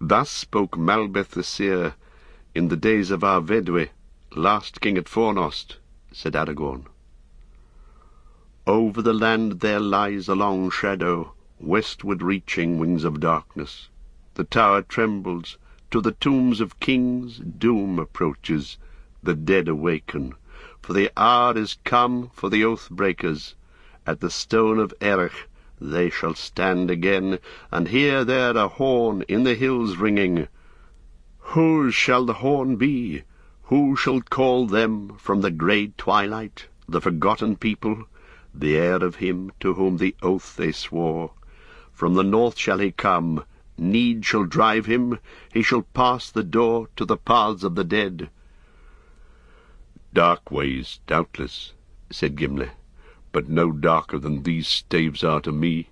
Thus spoke Malbeth the seer in the days of Arvedwe, last king at Fornost, said Aragorn. Over the land there lies a long shadow, westward reaching wings of darkness. The tower trembles, to the tombs of kings doom approaches, the dead awaken, for the hour is come for the oath-breakers. At the stone of Erech they shall stand again, and hear there a horn in the hills ringing. Whose shall the horn be? Who shall call them from the grey twilight, the forgotten people, the heir of him to whom the oath they swore? From the north shall he come, need shall drive him, he shall pass the door to the paths of the dead. Dark ways, doubtless, said Gimli, but no darker than these staves are to me.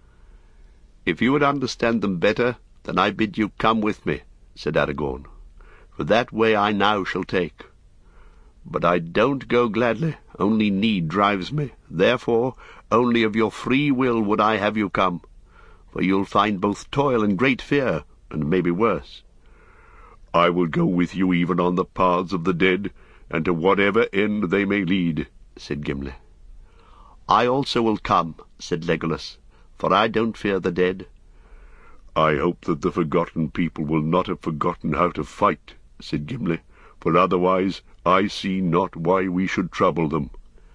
If you would understand them better, then I bid you come with me, said Aragorn, for that way I now shall take. But I don't go gladly, only need drives me. Therefore, only of your free will would I have you come, for you'll find both toil and great fear, and maybe worse. I will go with you even on the paths of the dead, and to whatever end they may lead, said Gimli. I also will come, said Legolas, for I don't fear the dead. I hope that the forgotten people will not have forgotten how to fight, said Gimli, for otherwise I see not why we should trouble them.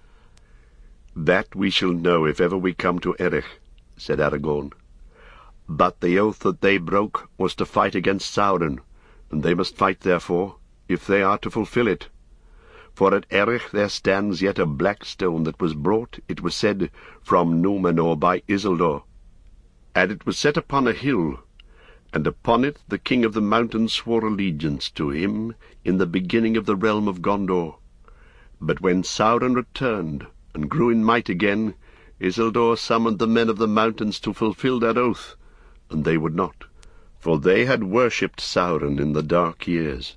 That we shall know if ever we come to Erech, said Aragorn. But the oath that they broke was to fight against Sauron, and they must fight therefore, if they are to fulfil it. For at Erech there stands yet a black stone that was brought, it was said, from Númenor by Isildur. And it was set upon a hill, and upon it the king of the mountains swore allegiance to him in the beginning of the realm of Gondor. But when Sauron returned, and grew in might again, Isildur summoned the men of the mountains to fulfil that oath, and they would not, for they had worshipped Sauron in the dark years.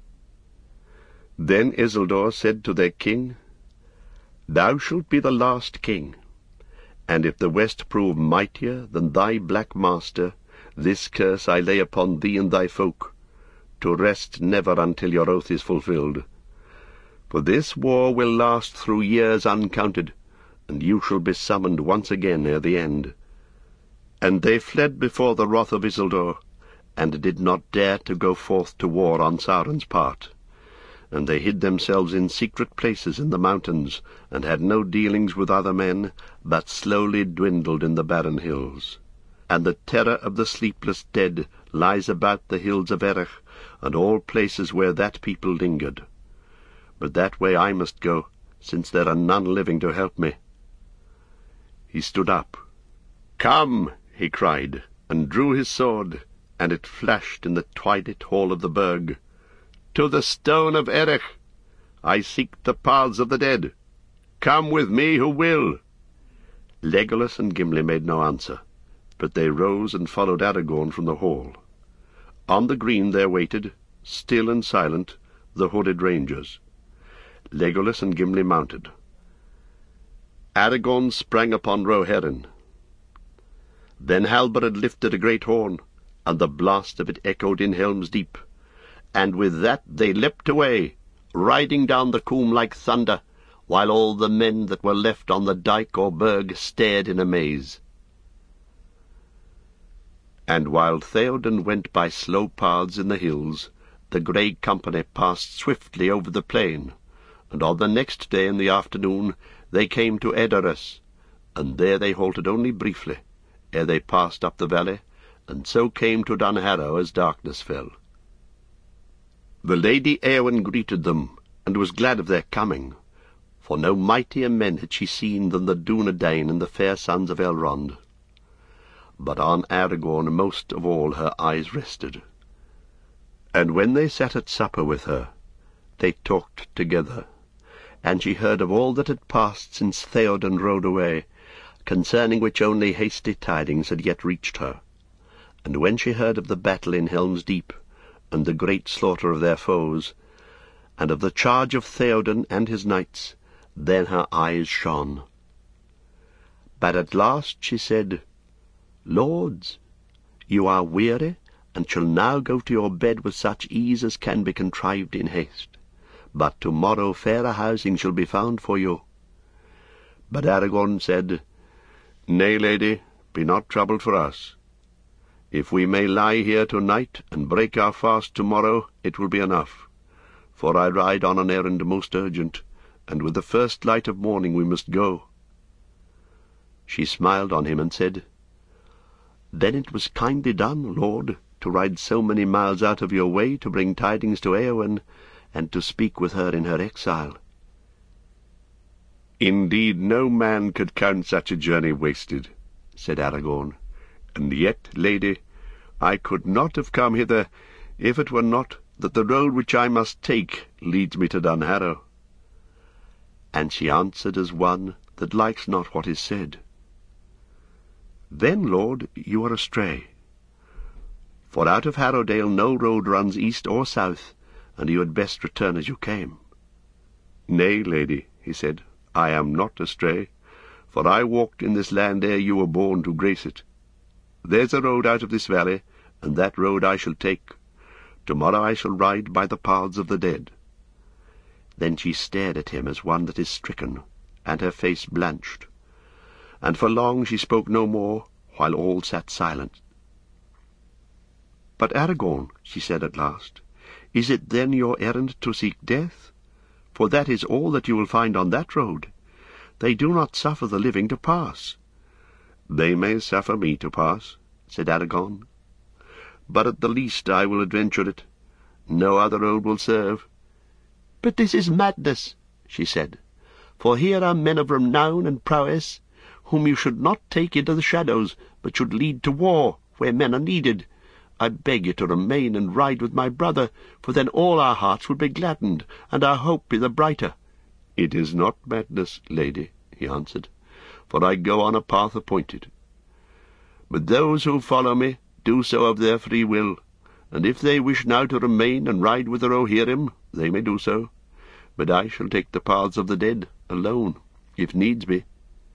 Then Isildur said to their king, Thou shalt be the last king, and if the west prove mightier than thy black master, this curse I lay upon thee and thy folk, to rest never until your oath is fulfilled. For this war will last through years uncounted, and you shall be summoned once again ere the end. And they fled before the wrath of Isildur, and did not dare to go forth to war on Sauron's part. And they hid themselves in secret places in the mountains, and had no dealings with other men, but slowly dwindled in the barren hills. And the terror of the sleepless dead lies about the hills of Erech, and all places where that people lingered. But that way I must go, since there are none living to help me. He stood up. Come, he cried, and drew his sword, and it flashed in the twilight hall of the burg. To the stone of Erech! I seek the paths of the dead. Come with me who will. Legolas and Gimli made no answer, but they rose and followed Aragorn from the hall. On the green there waited, still and silent, the hooded rangers. Legolas and Gimli mounted. Aragorn sprang upon Rohirrim. Then Halbarad lifted a great horn, and the blast of it echoed in Helm's Deep. And with that they leapt away, riding down the coombe like thunder, while all the men that were left on the dyke or burg stared in amaze. And while Theoden went by slow paths in the hills, the grey company passed swiftly over the plain, and on the next day in the afternoon they came to Edoras, and there they halted only briefly, ere they passed up the valley, and so came to Dunharrow as darkness fell. The Lady Éowyn greeted them, and was glad of their coming, for no mightier men had she seen than the Dúnedain and the fair sons of Elrond. But on Aragorn most of all her eyes rested. And when they sat at supper with her, they talked together, and she heard of all that had passed since Theoden rode away, concerning which only hasty tidings had yet reached her. And when she heard of the battle in Helm's Deep, and the great slaughter of their foes, and of the charge of Theoden and his knights, then her eyes shone. But at last she said, Lords, you are weary, and shall now go to your bed with such ease as can be contrived in haste. But tomorrow fairer housing shall be found for you. But Aragorn said, Nay, lady, be not troubled for us. If we may lie here tonight and break our fast tomorrow, it will be enough. For I ride on an errand most urgent, and with the first light of morning we must go. She smiled on him and said, Then it was kindly done, Lord, to ride so many miles out of your way to bring tidings to Éowyn, and to speak with her in her exile. Indeed, no man could count such a journey wasted, said Aragorn. And yet, lady, I could not have come hither if it were not that the road which I must take leads me to Dunharrow. And she answered as one that likes not what is said. Then, Lord, you are astray. For out of Harrowdale no road runs east or south, and you had best return as you came. Nay, lady, he said, I am not astray, for I walked in this land ere you were born to grace it. There's a road out of this valley, and that road I shall take. Tomorrow I shall ride by the paths of the dead. Then she stared at him as one that is stricken, and her face blanched. And for long she spoke no more, while all sat silent. But Aragorn, she said at last, is it then your errand to seek death? For that is all that you will find on that road. They do not suffer the living to pass. They may suffer me to pass, said Aragorn. But at the least I will adventure it. No other road will serve. But this is madness, she said, for here are men of renown and prowess, whom you should not take into the shadows, but should lead to war, where men are needed. I beg you to remain and ride with my brother, for then all our hearts would be gladdened, and our hope be the brighter. It is not madness, lady, he answered, for I go on a path appointed. But those who follow me do so of their free will, and if they wish now to remain and ride with the Rohirrim, they may do so. But I shall take the paths of the dead, alone, if needs be.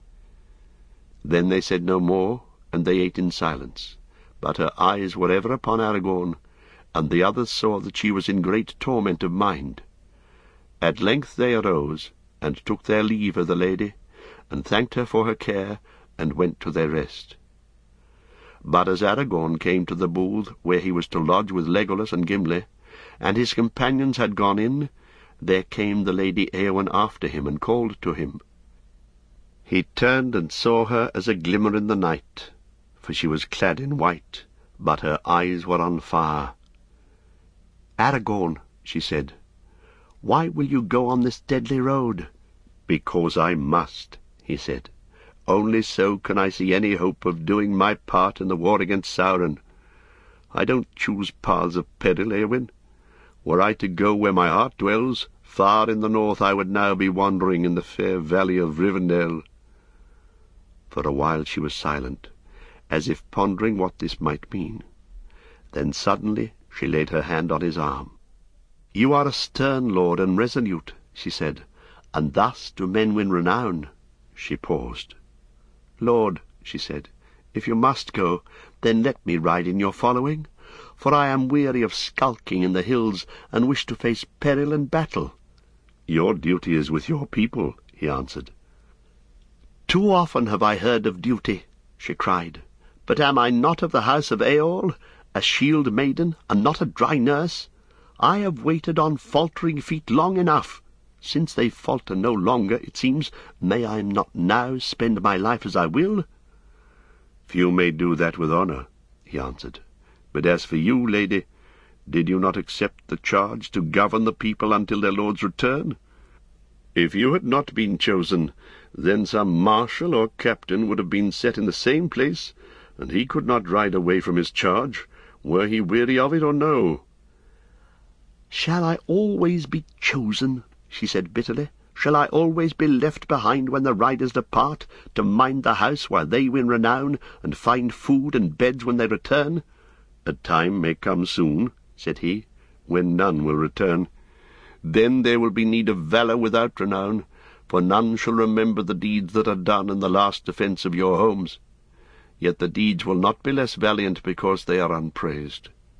Then they said no more, and they ate in silence. But her eyes were ever upon Aragorn, and the others saw that she was in great torment of mind. At length they arose, and took their leave of the lady, and thanked her for her care, and went to their rest. But as Aragorn came to the booth where he was to lodge with Legolas and Gimli, and his companions had gone in, there came the Lady Éowyn after him, and called to him. He turned and saw her as a glimmer in the night, for she was clad in white, but her eyes were on fire. "Aragorn," she said, "why will you go on this deadly road?" "Because I must," he said. "Only so can I see any hope of doing my part in the war against Sauron. I don't choose paths of peril, Éowyn. Were I to go where my heart dwells, far in the north I would now be wandering in the fair valley of Rivendell." For a while she was silent, as if pondering what this might mean. Then suddenly she laid her hand on his arm. "You are a stern lord and resolute," she said, "and thus do men win renown." She paused. "Lord," she said, "if you must go, then let me ride in your following, for I am weary of skulking in the hills, and wish to face peril and battle." "Your duty is with your people," he answered. "Too often have I heard of duty," she cried. "But am I not of the house of Eorl, a shield maiden, and not a dry nurse? I have waited on faltering feet long enough. Since they falter no longer, it seems, may I not now spend my life as I will?" "Few may do that with honour," he answered. "But as for you, lady, did you not accept the charge to govern the people until their lord's return? If you had not been chosen, then some marshal or captain would have been set in the same place, and he could not ride away from his charge, were he weary of it or no." "Shall I always be chosen?" she said bitterly. "Shall I always be left behind when the riders depart, to mind the house while they win renown, and find food and beds when they return?" "A time may come soon," said he, "when none will return. Then there will be need of valour without renown, for none shall remember the deeds that are done in the last defence of your homes. Yet the deeds will not be less valiant because they are unpraised.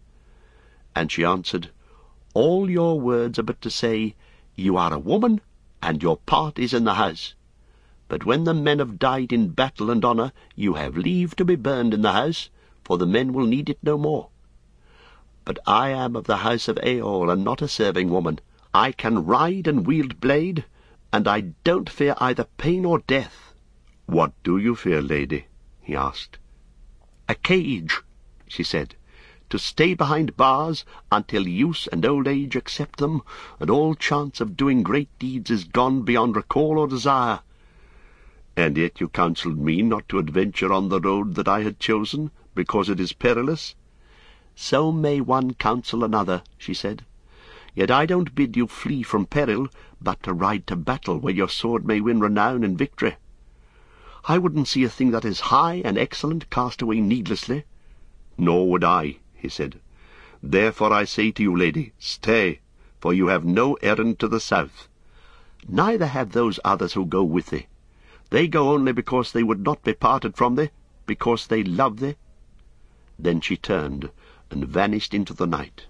And she answered, "All your words are but to say, You are a woman, and your part is in the house. But when the men have died in battle and honour, you have leave to be burned in the house, for the men will need it no more. But I am of the house of Eorl, and not a serving woman. I can ride and wield blade, and I don't fear either pain or death." "What do you fear, lady?" he asked. "A cage," she said, "to stay behind bars until use and old age accept them, and all chance of doing great deeds is gone beyond recall or desire." "And yet you counselled me not to adventure on the road that I had chosen, because it is perilous." "So may one counsel another," she said. "Yet I don't bid you flee from peril, but to ride to battle where your sword may win renown and victory. I wouldn't see a thing that is high and excellent cast away needlessly." "Nor would I," he said. "Therefore I say to you, lady, stay, for you have no errand to the south." "Neither have those others who go with thee. They go only because they would not be parted from thee, because they love thee." Then she turned and vanished into the night.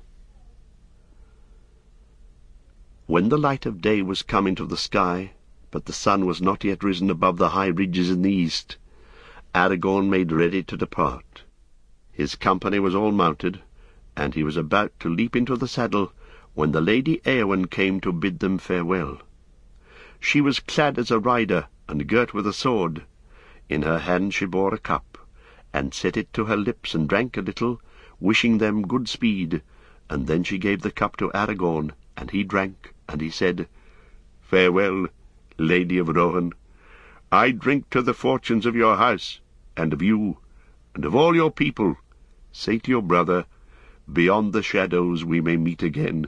When the light of day was come into the sky, but the sun was not yet risen above the high ridges in the east, Aragorn made ready to depart. His company was all mounted, and he was about to leap into the saddle when the Lady Éowyn came to bid them farewell. She was clad as a rider, and girt with a sword. In her hand she bore a cup, and set it to her lips and drank a little, wishing them good speed, and then she gave the cup to Aragorn, and he drank, and he said, "Farewell, Lady of Rohan. I drink to the fortunes of your house, and of you, and of all your people. Say to your brother, beyond the shadows we may meet again."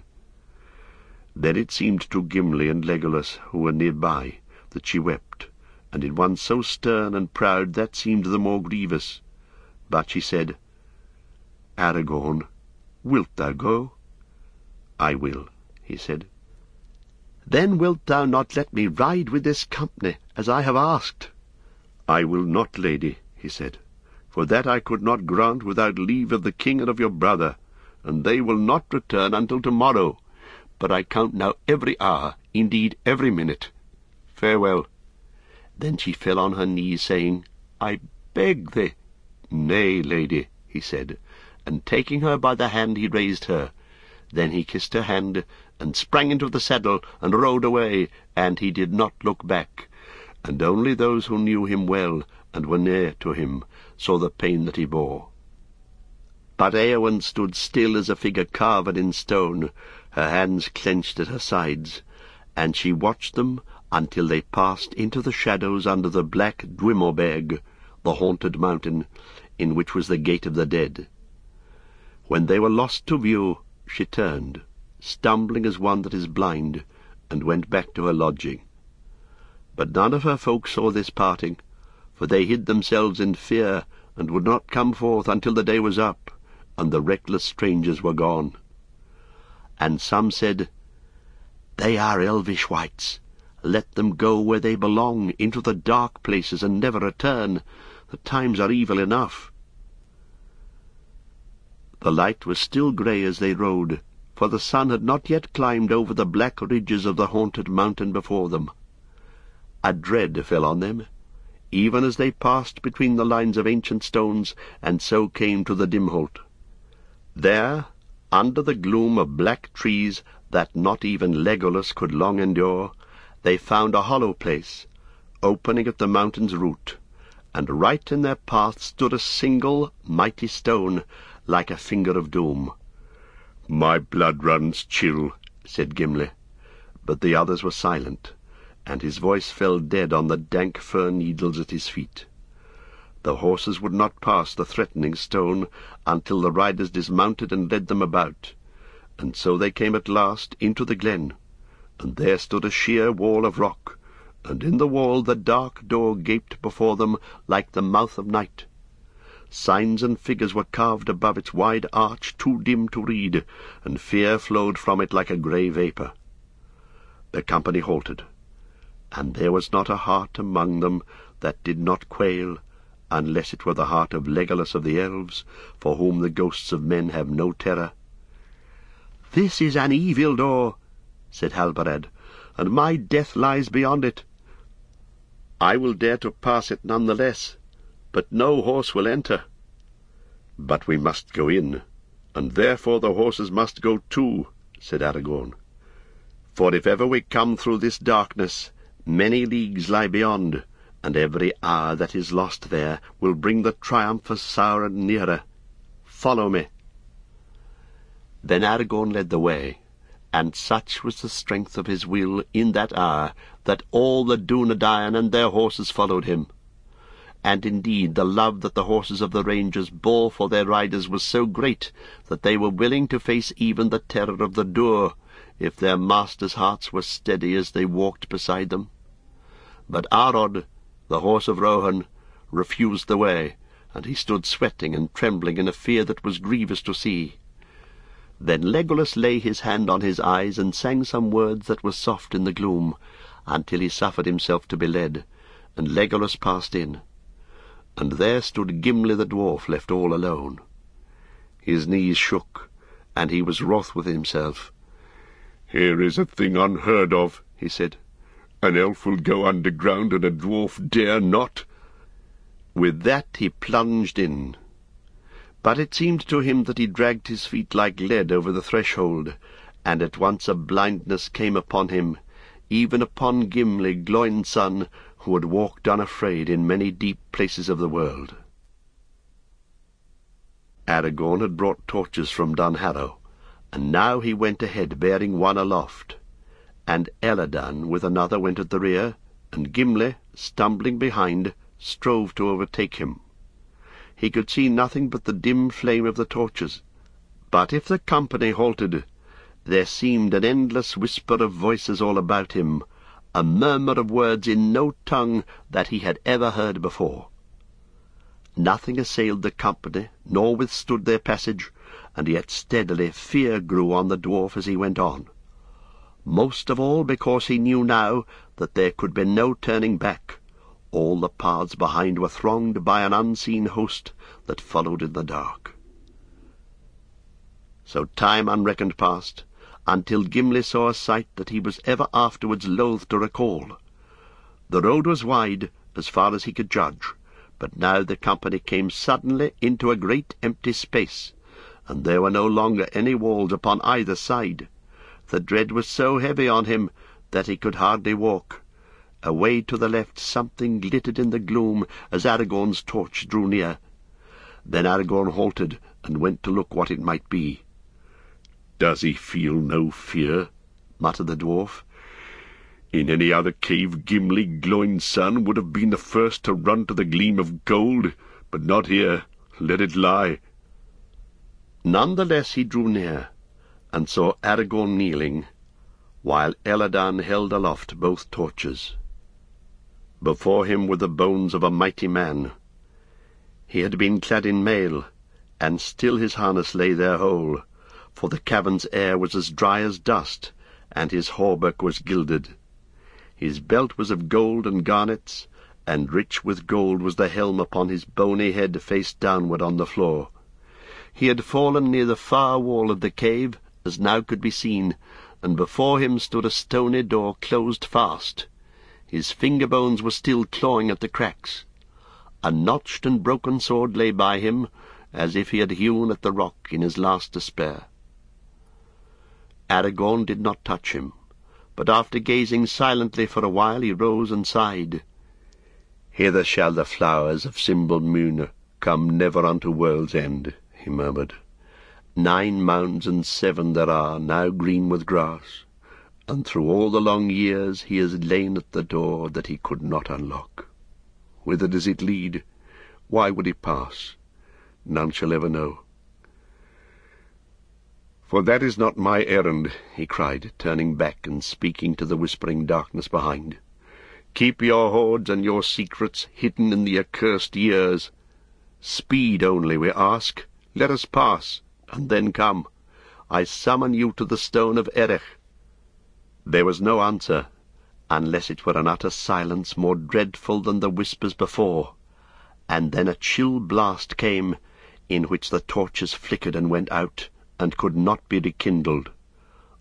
Then it seemed to Gimli and Legolas, who were near by, that she wept, and in one so stern and proud that seemed the more grievous. But she said, "Aragorn, wilt thou go?" "I will," he said. "Then wilt thou not let me ride with this company, as I have asked?" "I will not, lady," he said, "for that I could not grant without leave of the king and of your brother, and they will not return until tomorrow. But I count now every hour, indeed every minute. Farewell." Then she fell on her knees, saying, "I beg thee." "Nay, lady," he said, and taking her by the hand he raised her. Then he kissed her hand, and sprang into the saddle, and rode away, and he did not look back, and only those who knew him well, and were near to him, saw the pain that he bore. But Éowyn stood still as a figure carved in stone, her hands clenched at her sides, and she watched them until they passed into the shadows under the black Dwimorberg, the haunted mountain, in which was the Gate of the Dead. When they were lost to view, she turned, stumbling as one that is blind, and went back to her lodging. But none of her folk saw this parting, for they hid themselves in fear, and would not come forth until the day was up, and the reckless strangers were gone. And some said, "They are elvish wights. Let them go where they belong, into the dark places, and never return. The times are evil enough." The light was still grey as they rode, for the sun had not yet climbed over the black ridges of the haunted mountain before them. A dread fell on them, even as they passed between the lines of ancient stones, and so came to the Dimholt. There, under the gloom of black trees that not even Legolas could long endure, they found a hollow place, opening at the mountain's root, and right in their path stood a single mighty stone, like a finger of doom. "My blood runs chill," said Gimli, but the others were silent, and his voice fell dead on the dank fir needles at his feet. The horses would not pass the threatening stone until the riders dismounted and led them about, and so they came at last into the glen, and there stood a sheer wall of rock, and in the wall the dark door gaped before them like the mouth of night. Signs and figures were carved above its wide arch, too dim to read, and fear flowed from it like a grey vapour. The company halted, and there was not a heart among them that did not quail, unless it were the heart of Legolas of the Elves, for whom the ghosts of men have no terror. "This is an evil door," said Halbarad, "and my death lies beyond it. I will dare to pass it none the less, but no horse will enter." "But we must go in, and therefore the horses must go too," said Aragorn. "For if ever we come through this darkness, many leagues lie beyond, and every hour that is lost there will bring the triumph of Sauron nearer. Follow me." Then Aragorn led the way, and such was the strength of his will in that hour that all the Dunedain and their horses followed him. And indeed the love that the horses of the Rangers bore for their riders was so great that they were willing to face even the terror of the Duer, if their masters' hearts were steady as they walked beside them. But Arod, the horse of Rohan, refused the way, and he stood sweating and trembling in a fear that was grievous to see. Then Legolas lay his hand on his eyes and sang some words that were soft in the gloom, until he suffered himself to be led, and Legolas passed in. And there stood Gimli the dwarf, left all alone. His knees shook, and he was wroth with himself. "Here is a thing unheard of," he said. "An elf will go underground, and a dwarf dare not." With that he plunged in. But it seemed to him that he dragged his feet like lead over the threshold, and at once a blindness came upon him, even upon Gimli, Gloin's son, who had walked unafraid in many deep places of the world. Aragorn had brought torches from Dunharrow, and now he went ahead bearing one aloft, and Elladan with another went at the rear, and Gimli, stumbling behind, strove to overtake him. He could see nothing but the dim flame of the torches, but if the company halted, there seemed an endless whisper of voices all about him, a murmur of words in no tongue that he had ever heard before. Nothing assailed the company, nor withstood their passage, and yet steadily fear grew on the dwarf as he went on, most of all because he knew now that there could be no turning back. All the paths behind were thronged by an unseen host that followed in the dark. So time unreckoned passed, until Gimli saw a sight that he was ever afterwards loath to recall. The road was wide, as far as he could judge, but now the company came suddenly into a great empty space, and there were no longer any walls upon either side. The dread was so heavy on him that he could hardly walk. Away to the left something glittered in the gloom as Aragorn's torch drew near. Then Aragorn halted and went to look what it might be. "Does he feel no fear?" muttered the dwarf. "In any other cave Gimli, Gloin's son, would have been the first to run to the gleam of gold, but not here. Let it lie." None the less he drew near, and saw Aragorn kneeling, while Elladan held aloft both torches. Before him were the bones of a mighty man. He had been clad in mail, and still his harness lay there whole, for the cavern's air was as dry as dust, and his hauberk was gilded. His belt was of gold and garnets, and rich with gold was the helm upon his bony head face downward on the floor. He had fallen near the far wall of the cave, as now could be seen, and before him stood a stony door closed fast. His finger-bones were still clawing at the cracks. A notched and broken sword lay by him, as if he had hewn at the rock in his last despair. Aragorn did not touch him, but after gazing silently for a while he rose and sighed. "Hither shall the flowers of Cymbalmune come never unto world's end," he murmured. 9 mounds and 7 there are, now green with grass, and through all the long years he has lain at the door that he could not unlock. Whither does it lead? Why would he pass? None shall ever know. "For that is not my errand," he cried, turning back and speaking to the whispering darkness behind. "Keep your hoards and your secrets hidden in the accursed years. Speed only, we ask. Let us pass, and then come. I summon you to the stone of Erech." There was no answer, unless it were an utter silence more dreadful than the whispers before, and then a chill blast came, in which the torches flickered and went out, and could not be rekindled.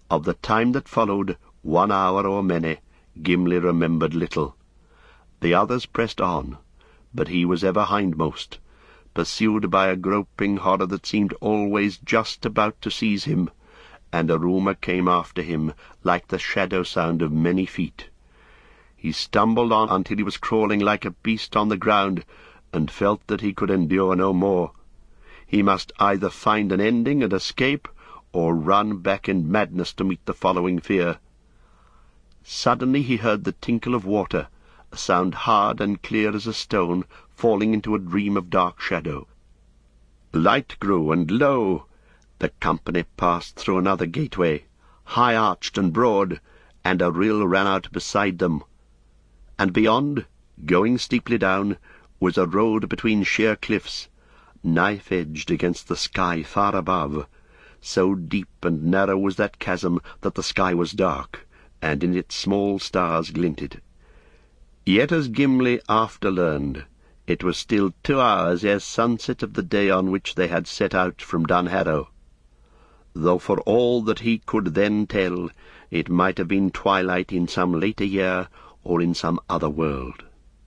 Of the time that followed, 1 hour or many, Gimli remembered little. The others pressed on, but he was ever hindmost, pursued by a groping horror that seemed always just about to seize him, and a rumour came after him like the shadow sound of many feet. He stumbled on until he was crawling like a beast on the ground, and felt that he could endure no more. He must either find an ending and escape, or run back in madness to meet the following fear. Suddenly he heard the tinkle of water, a sound hard and clear as a stone, falling into a dream of dark shadow. Light grew, and lo! The company passed through another gateway, high-arched and broad, and a rill ran out beside them. And beyond, going steeply down, was a road between sheer cliffs, knife-edged against the sky far above. So deep and narrow was that chasm that the sky was dark, and in it small stars glinted. Yet, as Gimli after learned, it was still 2 hours ere sunset of the day on which they had set out from Dunharrow, though for all that he could then tell, it might have been twilight in some later year or in some other world.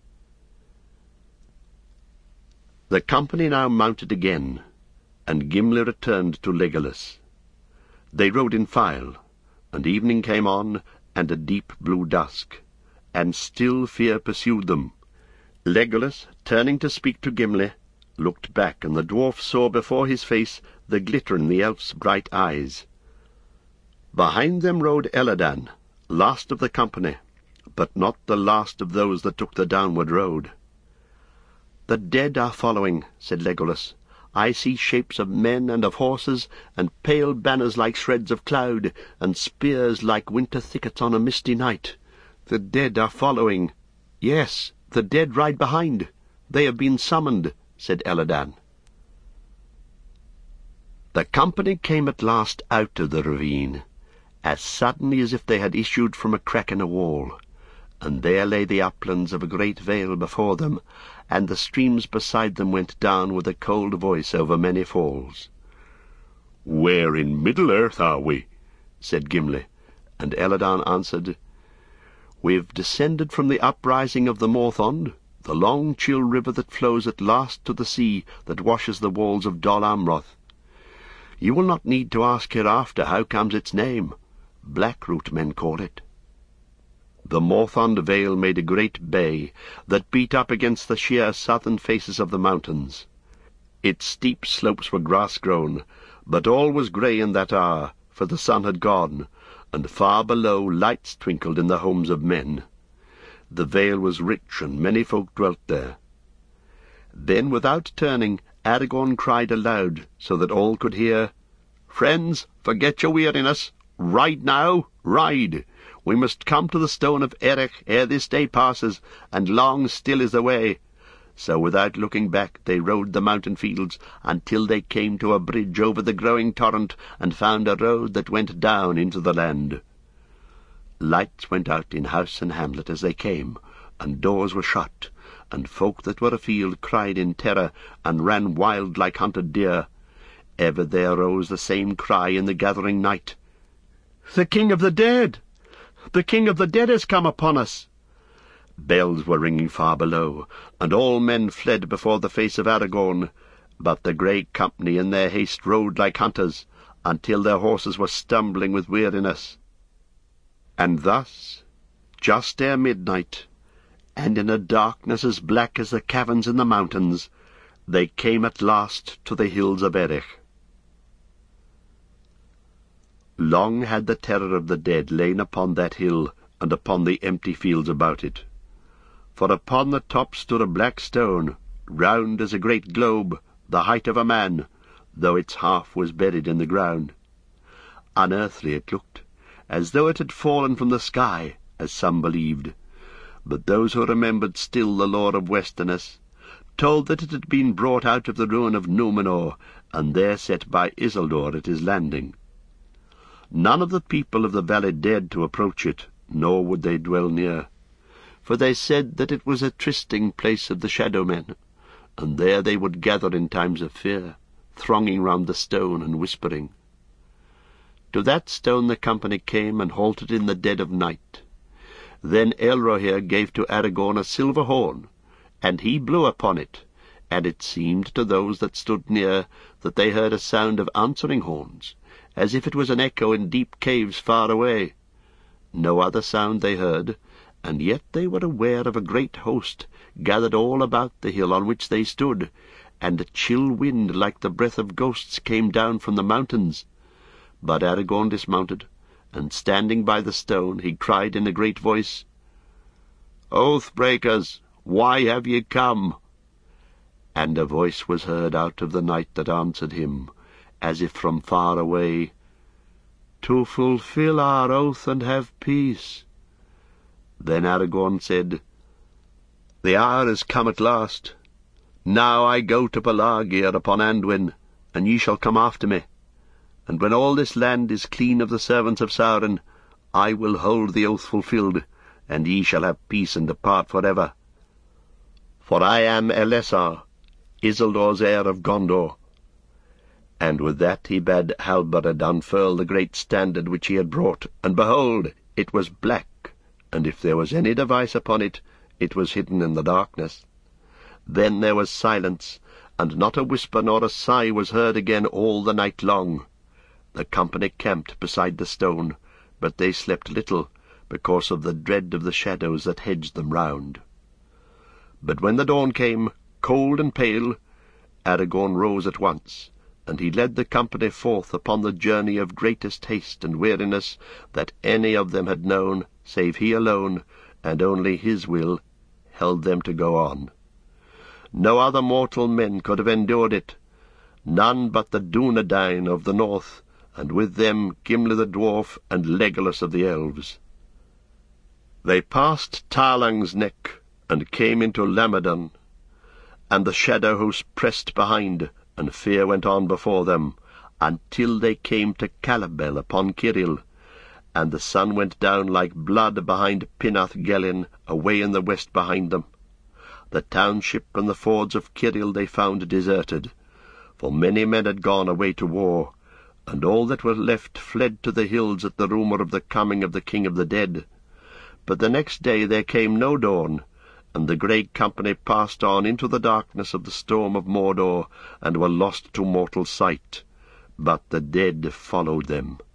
The company now mounted again, and Gimli returned to Legolas. They rode in file, and evening came on, and a deep blue dusk, and still fear pursued them. Legolas, turning to speak to Gimli, looked back, and the dwarf saw before his face the glitter in the elf's bright eyes. Behind them rode Elladan, last of the company, but not the last of those that took the downward road. "The dead are following," said Legolas. "I see shapes of men and of horses, and pale banners like shreds of cloud, and spears like winter thickets on a misty night. The dead are following." "Yes, the dead ride behind. They have been summoned," said Elladan. The company came at last out of the ravine, as suddenly as if they had issued from a crack in a wall, and there lay the uplands of a great vale before them, and the streams beside them went down with a cold voice over many falls. "Where in Middle-earth are we?" said Gimli, and Elladan answered, "We've descended from the uprising of the Morthond, the long chill river that flows at last to the sea that washes the walls of Dol Amroth. You will not need to ask hereafter how comes its name. Blackroot men call it." The Morthond Vale made a great bay that beat up against the sheer southern faces of the mountains. Its steep slopes were grass-grown, but all was grey in that hour, for the sun had gone, and far below lights twinkled in the homes of men. The vale was rich, and many folk dwelt there. Then, without turning, Aragorn cried aloud, so that all could hear, "Friends, forget your weariness. Ride now, ride! We must come to the stone of Erech ere this day passes, and long still is the way." So without looking back they rode the mountain fields until they came to a bridge over the growing torrent, and found a road that went down into the land. Lights went out in house and hamlet as they came, and doors were shut, and folk that were afield cried in terror, and ran wild like hunted deer. Ever there rose the same cry in the gathering night, "The King of the Dead! The King of the Dead has come upon us!" Bells were ringing far below, and all men fled before the face of Aragorn, but the grey company in their haste rode like hunters, until their horses were stumbling with weariness. And thus, just ere midnight, and in a darkness as black as the caverns in the mountains, they came at last to the hills of Erech. Long had the terror of the dead lain upon that hill, and upon the empty fields about it. For upon the top stood a black stone, round as a great globe, the height of a man, though its half was buried in the ground. Unearthly it looked, as though it had fallen from the sky, as some believed. But those who remembered still the lore of Westerness told that it had been brought out of the ruin of Númenor, and there set by Isildur at his landing. None of the people of the valley dared to approach it, nor would they dwell near, for they said that it was a trysting place of the Shadow Men, and there they would gather in times of fear, thronging round the stone and whispering. To that stone the company came and halted in the dead of night. Then Elrohir gave to Aragorn a silver horn, and he blew upon it, and it seemed to those that stood near that they heard a sound of answering horns, as if it was an echo in deep caves far away. No other sound they heard, and yet they were aware of a great host gathered all about the hill on which they stood, and a chill wind like the breath of ghosts came down from the mountains. But Aragorn dismounted, and standing by the stone he cried in a great voice, "Oath-breakers, why have ye come?" And a voice was heard out of the night that answered him, as if from far away, "To fulfill our oath and have peace." Then Aragorn said, "The hour is come at last. Now I go to Pelargir upon Anduin, and ye shall come after me. And when all this land is clean of the servants of Sauron, I will hold the oath fulfilled, and ye shall have peace and depart for ever. For I am Elessar, Isildur's heir of Gondor." And with that he bade Halbarad unfurl the great standard which he had brought, and behold, it was black, and if there was any device upon it, it was hidden in the darkness. Then there was silence, and not a whisper nor a sigh was heard again all the night long. The company camped beside the stone, but they slept little, because of the dread of the shadows that hedged them round. But when the dawn came, cold and pale, Aragorn rose at once, and he led the company forth upon the journey of greatest haste and weariness that any of them had known, save he alone, and only his will, held them to go on. No other mortal men could have endured it, none but the Dunedain of the north, and with them Gimli the dwarf and Legolas of the elves. They passed Tarlang's Neck, and came into Lamadon, and the shadow host pressed behind, and fear went on before them, until they came to Calabel upon Ciril, and the sun went down like blood behind Pinath Gelin, away in the west behind them. The township and the fords of Ciril they found deserted, for many men had gone away to war, and all that were left fled to the hills at the rumour of the coming of the King of the Dead. But the next day there came no dawn, and the grey company passed on into the darkness of the storm of Mordor, and were lost to mortal sight. But the dead followed them.